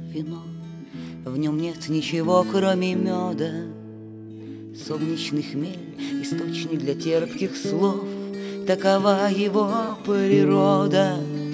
вино, в нем нет ничего, кроме меда. Солнечный хмель — источник для терпких слов, такова его природа.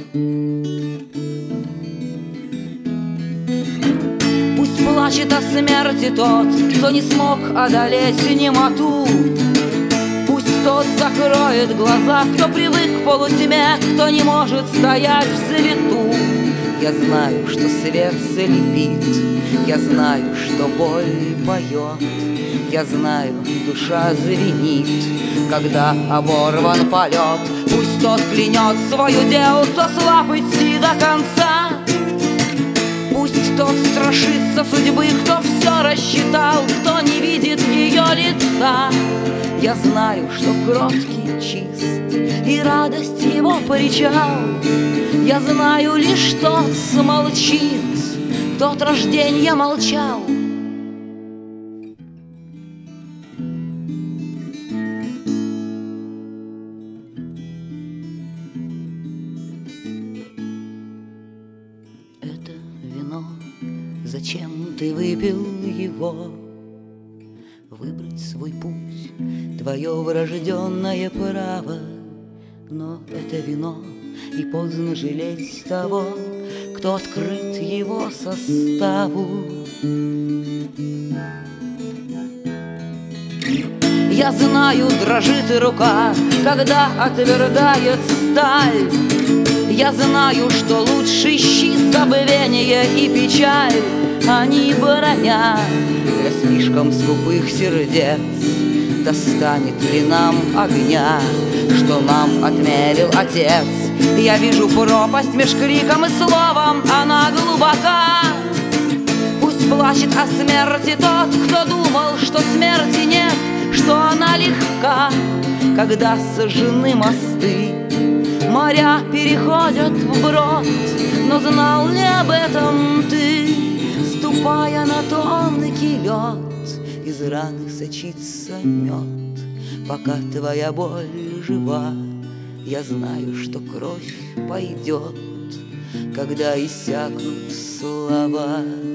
Пусть плачет о смерти тот, кто не смог одолеть немоту. Пусть тот закроет глаза, кто привык к полутьме, кто не может стоять в свету. Я знаю, что свет слепит, я знаю, что боль поет, я знаю, душа звенит, когда оборван полет. Пусть тот клянет свое дело, кто слаб идти до конца. Пусть тот страшится судьбы, кто все рассчитал, кто не видит ее лица. Я знаю, что кроткий, чист, и радость его причал. Я знаю лишь, тот смолчит, кто от рождения молчал. Это вино, зачем ты выпил его? Выбрать свой путь — твое врожденное право. Но это вино, и поздно жалеть того, кто открыт его составу. Я знаю, дрожит рука, когда отвергает сталь. Я знаю, что лучший щит — забвение и печаль. Они броня для слишком скупых сердец. Достанет ли нам огня, что нам отмерил Отец? Я вижу пропасть меж криком и словом, она глубока. Пусть плачет о смерти тот, кто думал, что смерти нет, что она легка. Когда сожжены мосты, моря переходят вброд, но знал ли об этом ты? Ступая на тонкий лед, из раны сочится мед. Пока твоя боль жива, я знаю, что кровь пойдет, когда иссякнут слова.